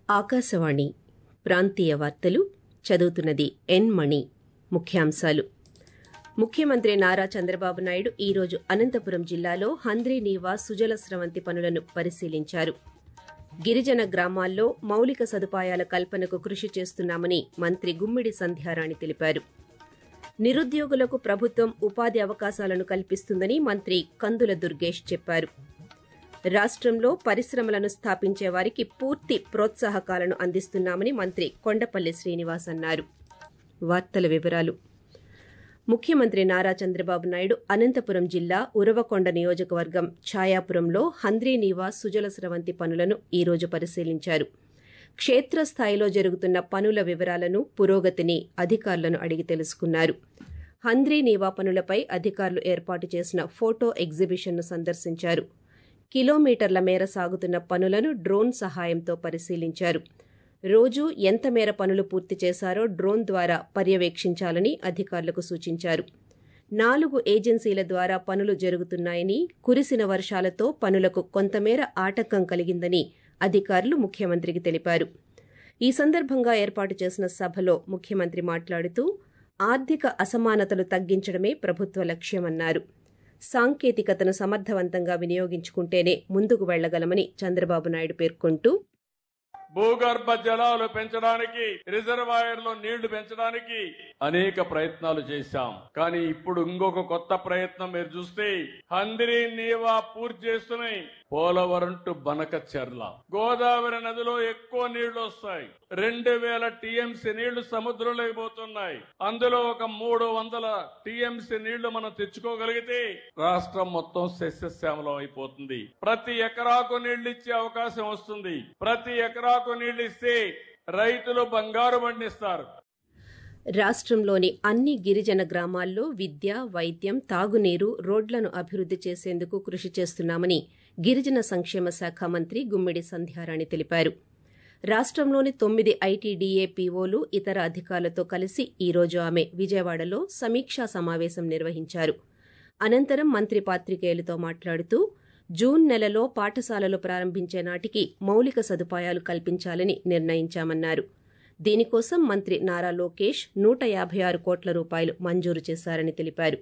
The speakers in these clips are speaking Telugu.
ఆకాశవాణి ప్రాంతీయ వార్తలు చదువుతున్నది ఎన్ మణి. ముఖ్యాంశాలు. ముఖ్యమంత్రి నారా చంద్రబాబు నాయుడు ఈరోజు అనంతపురం జిల్లాలో హంద్రీనీవా సుజల స్రవంతి పనులను పరిశీలించారు. గిరిజన గ్రామాల్లో మౌలిక సదుపాయాల కల్పనకు కృషి చేస్తున్నామని మంత్రి గుమ్మిడి సంధ్యారాణి తెలిపారు. నిరుద్యోగులకు ప్రభుత్వం ఉపాధి అవకాశాలను కల్పిస్తుందని మంత్రి కందుల దుర్గేష్ చెప్పారు. రాష్ట్రంలో పరిశ్రమలను స్థాపించే వారికి పూర్తి ప్రోత్సాహకాలను అందిస్తున్నామని మంత్రి కొండపల్లి శ్రీనివాస్ అన్నారు. వార్తల వివరాలు. ముఖ్యమంత్రి నారా చంద్రబాబు నాయుడు అనంతపురం జిల్లా ఉరవకొండ నియోజకవర్గం ఛాయాపురంలో హంద్రీనీవా సుజల స్రవంతి పనులను ఈరోజు పరిశీలించారు. క్షేత్రస్థాయిలో జరుగుతున్న పనుల వివరాలను, పురోగతిని అధికారులను అడిగి తెలుసుకున్నారు. హంద్రీనీవా పనులపై అధికారులు ఏర్పాటు చేసిన ఫోటో ఎగ్జిబిషన్ను సందర్శించారు. కిలోమీటర్ల మేర సాగుతున్న పనులను డ్రోన్ సహాయంతో పరిశీలించారు. రోజు ఎంత మేర పనులు పూర్తి చేశారో డ్రోన్ ద్వారా పర్యవేక్షించాలని అధికారులకు సూచించారు. 4 ఏజెన్సీల ద్వారా పనులు జరుగుతున్నాయని, కురిసిన వర్షాలతో పనులకు కొంతమేర ఆటంకం కలిగిందని అధికారులు ముఖ్యమంత్రికి తెలిపారు. ఈ సందర్భంగా ఏర్పాటు చేసిన సభలో ముఖ్యమంత్రి మాట్లాడుతూ ఆర్థిక అసమానతలు తగ్గించడమే ప్రభుత్వ లక్ష్యమన్నారు. సాంకేతికతను సమర్థవంతంగా వినియోగించుకుంటేనే ముందుకు వెళ్లగలమని చంద్రబాబు నాయుడు పేర్కొంటూ, భూగర్భ జలాలు పెంచడానికి, రిజర్వాయర్లో నీళ్లు పెంచడానికి అనేక ప్రయత్నాలు చేశాం. కానీ ఇప్పుడు ఇంకొక కొత్త ప్రయత్నం మీరు చూస్తే హంద్రీనీవా పూర్తి చేస్తున్నాయి. పోలవరం టు బనకచెర్ల గోదావరి నదిలో ఎక్కువ నీళ్లు వస్తాయి. 2000 టీఎంసీ నీళ్లు సముద్రంలోకి పోతున్నాయి. అందులో ఒక 300 టీఎంసీ నీళ్లు మనం తెచ్చుకోగలిగితే రాష్ట్రం మొత్తం సస్యశ్యామలం అయిపోతుంది. ప్రతి ఎకరాకు నీళ్లు ఇచ్చే అవకాశం వస్తుంది. ప్రతి ఎకరాకు నీళ్లు ఇస్తే రైతులు బంగారు పండిస్తారు. రాష్ట్రంలోని అన్ని గిరిజన గ్రామాల్లో విద్య, వైద్యం, తాగునీరు, రోడ్లను అభివృద్ది చేసేందుకు కృషి చేస్తున్నామని గిరిజన సంక్షేమ శాఖ మంత్రి గుమ్మిడి సంధ్యారాణి తెలిపారు. రాష్ట్రంలోని 9 ఐటీడీఏ పీఓలు, ఇతర అధికారులతో కలిసి ఈరోజు ఆమె విజయవాడలో సమీక్షా సమావేశం నిర్వహించారు. అనంతరం మంత్రి పాత్రికేయులతో మాట్లాడుతూ జూన్ నెలలో పాఠశాలలు ప్రారంభించే నాటికి మౌలిక సదుపాయాలు కల్పించాలని నిర్ణయించామన్నారు. దీనికోసం మంత్రి నారా లోకేష్ 156 కోట్ల రూపాయలు మంజూరు చేశారని తెలిపారు.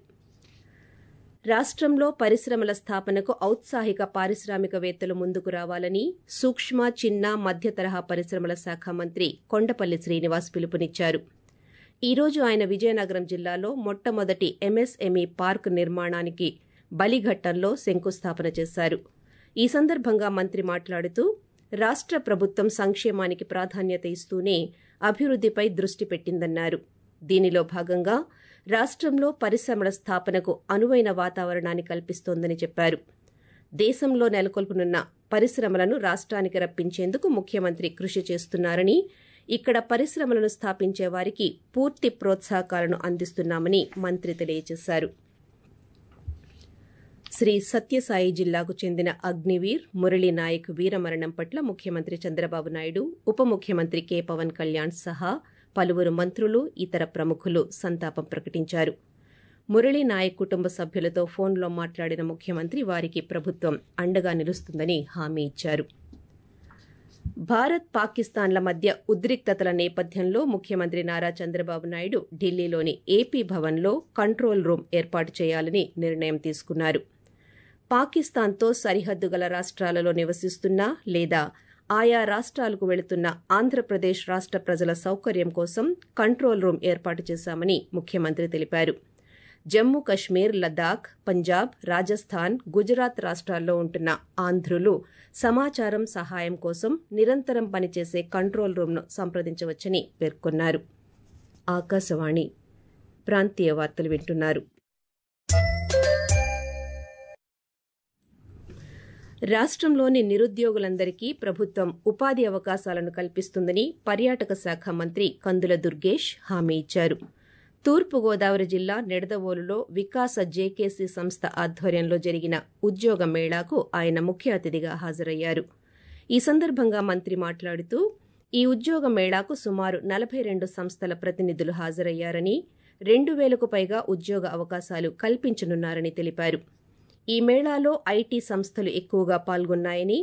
రాష్ట్రంలో పరిశ్రమల స్థాపనకు ఔత్సాహిక పారిశ్రామికవేత్తలు ముందుకు రావాలని సూక్ష్మ, చిన్న, మధ్య తరహా పరిశ్రమల శాఖ మంత్రి కొండపల్లి శ్రీనివాస్ పిలుపునిచ్చారు. ఈరోజు ఆయన విజయనగరం జిల్లాలో మొట్టమొదటి ఎంఎస్ఎంఈ పార్క్ నిర్మాణానికి బలిఘట్టంలో శంకుస్థాపన చేశారు. ఈ సందర్భంగా మంత్రి మాట్లాడుతూ రాష్ట్ర ప్రభుత్వం సంక్షేమానికి ప్రాధాన్యత ఇస్తూనే అభివృద్దిపై దృష్టి పెట్టిందన్నారు. దీనిలో భాగంగా రాష్ట్రంలో పరిశ్రమల స్థాపనకు అనువైన వాతావరణాన్ని కల్పిస్తోందని చెప్పారు. దేశంలో నెలకొల్పనున్న పరిశ్రమలను రాష్ట్రానికి రప్పించేందుకు ముఖ్యమంత్రి కృషి చేస్తున్నారని, ఇక్కడ పరిశ్రమలను స్థాపించే వారికి పూర్తి ప్రోత్సాహకాలను అందిస్తున్నామని మంత్రి తెలియజేశారు. శ్రీ సత్యసాయి జిల్లాకు చెందిన అగ్నివీర్ మురళీ నాయక్ వీరమరణం పట్ల ముఖ్యమంత్రి చంద్రబాబు నాయుడు, ఉప ముఖ్యమంత్రి కె పవన్ కళ్యాణ్ సహా పలువురు మంత్రులు, ఇతర ప్రముఖులు సంతాపం ప్రకటించారు. మురళీ నాయక్ కుటుంబ సభ్యులతో ఫోన్లో మాట్లాడిన ముఖ్యమంత్రి వారికి ప్రభుత్వం అండగా నిలుస్తుందని హామీ ఇచ్చారు. భారత్, పాకిస్తాన్ల మధ్య ఉద్రిక్తతల నేపథ్యంలో ముఖ్యమంత్రి నారా చంద్రబాబు నాయుడు ఢిల్లీలోని ఏపీ భవన్లో కంట్రోల్ రూమ్ ఏర్పాటు చేయాలని నిర్ణయం తీసుకున్నారు. పాకిస్తాన్తో సరిహద్దు గల రాష్ట్రాలలో నివసిస్తున్న లేదా ఆయా రాష్ట్రాలకు వెళుతున్న ఆంధ్రప్రదేశ్ రాష్ట్ర ప్రజల సౌకర్యం కోసం కంట్రోల్ రూమ్ ఏర్పాటు చేశామని ముఖ్యమంత్రి తెలిపారు. జమ్మూ కశ్మీర్, లద్దాఖ్, పంజాబ్, రాజస్థాన్, గుజరాత్ రాష్ట్రాల్లో ఉంటున్న ఆంధ్రులు సమాచారం, సహాయం కోసం నిరంతరం పనిచేసే కంట్రోల్ రూమ్ను సంప్రదించవచ్చని పేర్కొన్నారు. ఆకాశవాణి ప్రాంతీయ వార్తలు వింటున్నారు. రాష్ట్రంలోని నిరుద్యోగులందరికీ ప్రభుత్వం ఉపాధి అవకాశాలను కల్పిస్తుందని పర్యాటక శాఖ మంత్రి కందుల దుర్గేష్ హామీ ఇచ్చారు. తూర్పుగోదావరి జిల్లా నిడదవోలులో వికాస జేకేసీ సంస్థ ఆధ్వర్యంలో జరిగిన ఉద్యోగ మేళాకు ఆయన ముఖ్య అతిథిగా హాజరయ్యారు. ఈ సందర్భంగా మంత్రి మాట్లాడుతూ ఈ ఉద్యోగ మేళాకు సుమారు 42 సంస్థల ప్రతినిధులు హాజరయ్యారని, 2000కు పైగా ఉద్యోగ అవకాశాలు కల్పించనున్నారని తెలిపారు. ఈ మేళాలో ఐటీ సంస్థలు ఎక్కువగా పాల్గొన్నాయని,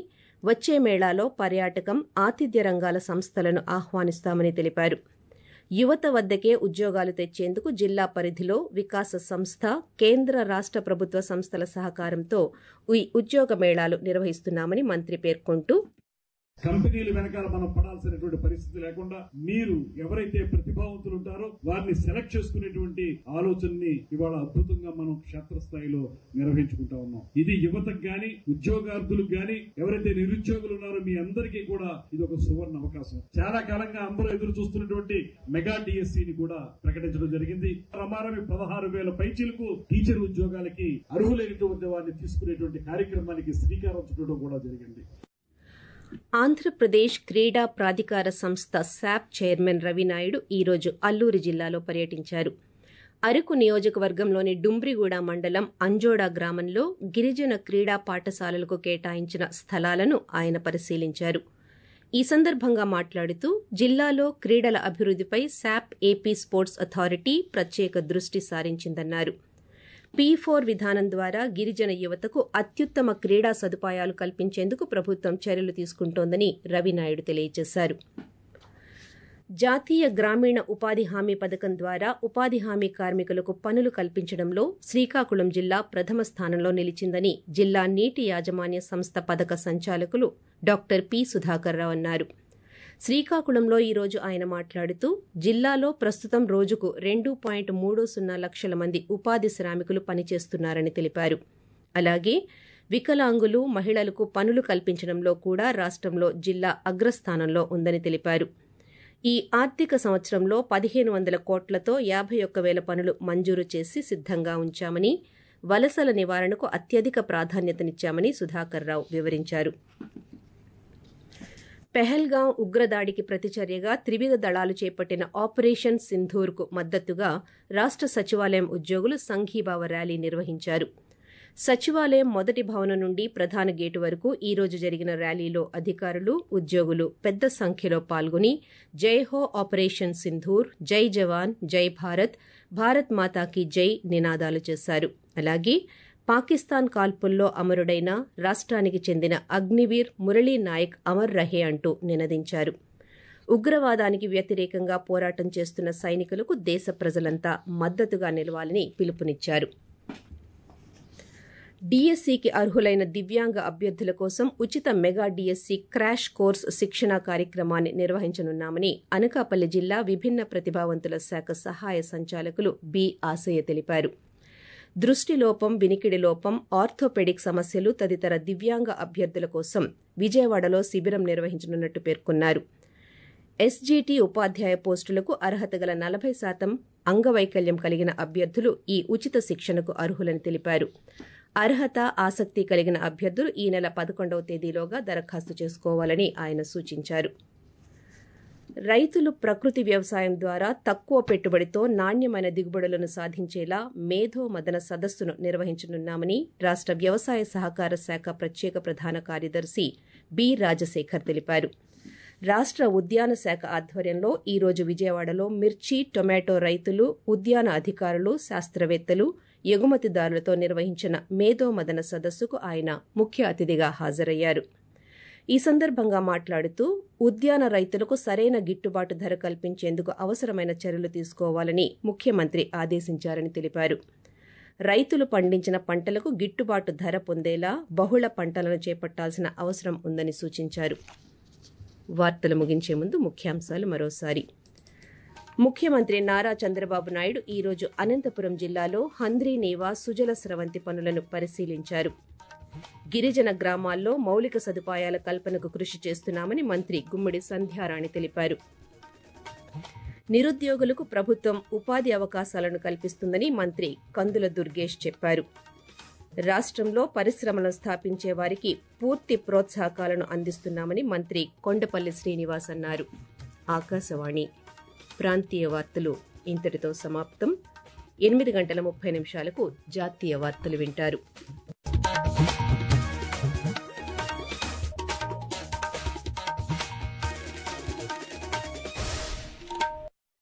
వచ్చే మేళాలో పర్యాటకం, ఆతిథ్య రంగాల సంస్థలను ఆహ్వానిస్తామని తెలిపారు. యువత వద్దకే ఉద్యోగాలు తెచ్చేందుకు జిల్లా పరిధిలో వికాస సంస్థ, కేంద్ర రాష్ట ప్రభుత్వ సంస్థల సహకారంతో ఈ ఉద్యోగ మేళాలు నిర్వహిస్తున్నామని మంత్రి పేర్కొంటూ, కంపెనీల వెనకాల మనం పడాల్సినటువంటి పరిస్థితి లేకుండా మీరు ఎవరైతే ప్రతిభావంతులు ఉంటారో వారిని సెలెక్ట్ చేసుకునేటువంటి ఆలోచనని ఇవాళ అద్భుతంగా మనం క్షేత్రస్థాయిలో నిర్వహించుకుంటా ఉన్నాం. ఇది యువతకు గాని, ఉద్యోగార్థులకు గాని, ఎవరైతే నిరుద్యోగులు ఉన్నారో మీ అందరికీ కూడా ఇది ఒక సువర్ణ అవకాశం. చాలా కాలంగా అందరూ ఎదురు చూస్తున్నటువంటి మెగా డిఎస్సిని కూడా ప్రకటించడం జరిగింది. రమారమి 16,000 పైచీలకు టీచర్ ఉద్యోగాలకి అర్హులైనటువంటి వారిని తీసుకునేటువంటి కార్యక్రమానికి శ్రీకారం చుట్టడం కూడా జరిగింది. ఆంధ్రప్రదేశ్ క్రీడా ప్రాధికార సంస్థ శాప్ చైర్మన్ రవినాయుడు ఈరోజు అల్లూరి జిల్లాలో పర్యటించారు. అరకు నియోజకవర్గంలోని డుంబ్రిగూడ మండలం అంజోడా గ్రామంలో గిరిజన క్రీడా పాఠశాలలకు కేటాయించిన స్థలాలను ఆయన పరిశీలించారు. ఈ సందర్భంగా మాట్లాడుతూ, జిల్లాలో క్రీడల అభివృద్దిపై శాప్ ఏపీ స్పోర్ట్స్ అథారిటీ ప్రత్యేక దృష్టి సారించిందన్నారు. P4 విధానం ద్వారా గిరిజన యువతకు అత్యుత్తమ క్రీడా సదుపాయాలు కల్పించేందుకు ప్రభుత్వం చర్యలు తీసుకుంటోందని రవినాయుడు తెలియజేశారు. జాతీయ గ్రామీణ ఉపాధి హామీ పథకం ద్వారా ఉపాధి హామీ కార్మికులకు పనులు కల్పించడంలో శ్రీకాకుళం జిల్లా ప్రథమ స్థానంలో నిలిచిందని జిల్లా నీటి యాజమాన్య సంస్థ పథక సంచాలకులు డాక్టర్ పి. సుధాకర్ రావు అన్నారు. శ్రీకాకుళంలో ఈరోజు ఆయన మాట్లాడుతూ, జిల్లాలో ప్రస్తుతం రోజుకు 2.30 లక్షల మంది ఉపాధి శ్రామికులు పనిచేస్తున్నారని తెలిపారు. అలాగే వికలాంగులు, మహిళలకు పనులు కల్పించడంలో కూడా రాష్ట్రంలో జిల్లా అగ్రస్థానంలో ఉందని తెలిపారు. ఈ ఆర్థిక సంవత్సరంలో 1,500 కోట్లతో 51,000 పనులు మంజూరు చేసి సిద్ధంగా ఉంచామని, వలసల నివారణకు అత్యధిక ప్రాధాన్యతనిచ్చామని సుధాకర్ రావు వివరించారు. పెహల్గాం ఉగ్రదాడికి ప్రతిచర్యగా త్రివిధ దళాలు చేపట్టిన ఆపరేషన్ సింధూర్కు మద్దతుగా రాష్ట సచివాలయం ఉద్యోగులు సంఘీభావ ర్యాలీ నిర్వహించారు. సచివాలయం మొదటి భవనం నుండి ప్రధాన గేటు వరకు ఈరోజు జరిగిన ర్యాలీలో అధికారులు, ఉద్యోగులు పెద్ద సంఖ్యలో పాల్గొని జై హో ఆపరేషన్ సింధూర్, జై జవాన్, జై భారత్, భారత్ మాతాకి జై నినాదాలు చేశారు. అలాగే పాకిస్తాన్ కాల్పుల్లో అమరుడైన రాష్ట్రానికి చెందిన అగ్నివీర్ మురళీ నాయక్ అమర్ రహే అంటూ నినదించారు. ఉగ్రవాదానికి వ్యతిరేకంగా పోరాటం చేస్తున్న సైనికులకు దేశ ప్రజలంతా మద్దతుగా నిలవాలని పిలుపునిచ్చారు. డిఎస్సికి అర్హులైన దివ్యాంగ అభ్యర్థుల కోసం ఉచిత మెగా డిఎస్సి క్రాష్ కోర్స్ శిక్షణా కార్యక్రమాన్ని నిర్వహించనున్నామని అనకాపల్లి జిల్లా విభిన్న ప్రతిభావంతుల శాఖ సహాయ సంచాలకులు బి. ఆశయ్య తెలిపారు. దృష్టిలోపం, వినికిడి లోపం, ఆర్థోపెడిక్ సమస్యలు తదితర దివ్యాంగ అభ్యర్థుల కోసం విజయవాడలో శిబిరం నిర్వహించనున్నట్టు పేర్కొన్నారు. ఎస్జీటీ ఉపాధ్యాయ పోస్టులకు అర్హత గల 40% అంగవైకల్యం కలిగిన అభ్యర్థులు ఈ ఉచిత శిక్షణకు అర్హులని తెలిపారు. అర్హత, ఆసక్తి కలిగిన అభ్యర్థులు ఈ నెల 11వ తేదీలోగా దరఖాస్తు చేసుకోవాలని ఆయన సూచించారు. రైతులు ప్రకృతి వ్యవసాయం ద్వారా తక్కువ పెట్టుబడితో నాణ్యమైన దిగుబడులను సాధించేలా మేధో మదన సదస్సును నిర్వహించనున్నామని రాష్ట వ్యవసాయ సహకార శాఖ ప్రత్యేక ప్రధాన కార్యదర్శి బి. రాజశేఖర్ తెలిపారు. రాష్ట ఉద్యాన శాఖ ఆధ్వర్యంలో ఈరోజు విజయవాడలో మిర్చి, టొమాటో రైతులు, ఉద్యాన అధికారులు, శాస్త్రవేత్తలు, ఎగుమతిదారులతో నిర్వహించిన మేధో మదన సదస్సుకు ఆయన ముఖ్య అతిథిగా హాజరయ్యారు. ఈ సందర్భంగా మాట్లాడుతూ, ఉద్యాన రైతులకు సరైన గిట్టుబాటు ధర కల్పించేందుకు అవసరమైన చర్యలు తీసుకోవాలని ముఖ్యమంత్రి ఆదేశించారని తెలిపారు. రైతులు పండించిన పంటలకు గిట్టుబాటు ధర పొందేలా బహుళ పంటలను చేపట్టాల్సిన అవసరం ఉందని సూచించారు. వార్తలు ముగించే ముందు ముఖ్యాంశాలు మరోసారి. ముఖ్యమంత్రి నారా చంద్రబాబు నాయుడు ఈరోజు అనంతపురం జిల్లాలో హంద్రీనీవా సుజల స్రవంతి పనులను పరిశీలించారు. గిరిజన గ్రామాల్లో మౌలిక సదుపాయాల కల్పనకు కృషి చేస్తున్నామని మంత్రి గుమ్మిడి సంధ్యారాణి తెలిపారు. నిరుద్యోగులకు ప్రభుత్వం ఉపాధి అవకాశాలను కల్పిస్తుందని మంత్రి కందుల దుర్గేష్ చెప్పారు. రాష్ట్రంలో పరిశ్రమలను స్థాపించే వారికి పూర్తి ప్రోత్సాహకాలను అందిస్తున్నామని మంత్రి కొండపల్లి శ్రీనివాస్ అన్నారు. ఆకాశవాణి ప్రాంతీయ వార్తలు ఇంతటితో సమాప్తం. 8:30 జాతీయ వార్తలు వింటారు.